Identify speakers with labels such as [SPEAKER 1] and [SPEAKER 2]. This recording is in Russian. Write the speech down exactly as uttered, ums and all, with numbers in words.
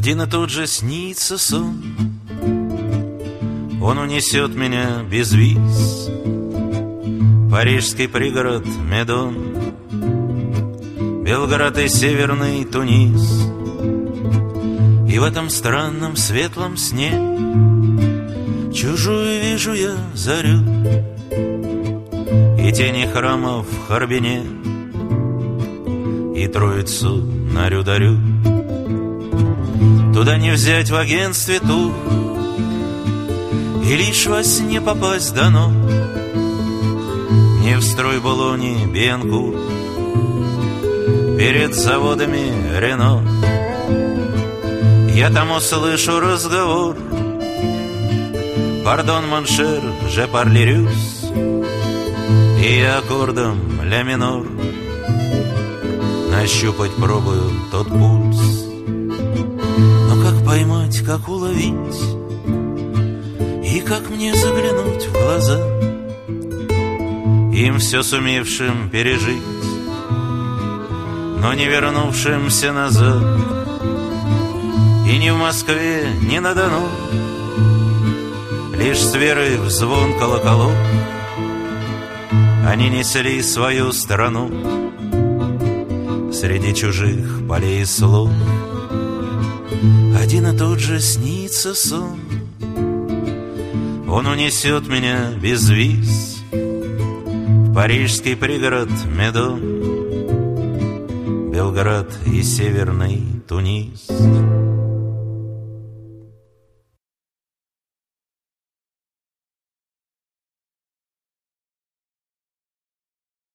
[SPEAKER 1] Один и тот же снится сон, он унесет меня без виз. Парижский пригород Медон, Белград и северный Тунис. И в этом странном светлом сне чужую вижу я зарю и тени храмов в Харбине, и Троицу на Рю-д'Арю. Туда не взять в агентстве тур, и лишь во сне попасть дано. Не в строй Болони Бианкур, перед заводами Рено. Я там услышу разговор: «Пардон, моншер, же парлирюс». И я аккордом ля минор нащупать пробую тот пульс. Но как поймать, как уловить, и как мне заглянуть в глаза им все сумевшим пережить, но не вернувшимся назад? И ни в Москве, ни на Дону, лишь с верой в звон колоколов они несли свою страну среди чужих полей и слов. Один и тот же снится сон, он унесет меня без виз в парижский пригород Медон, Белград и северный Тунис.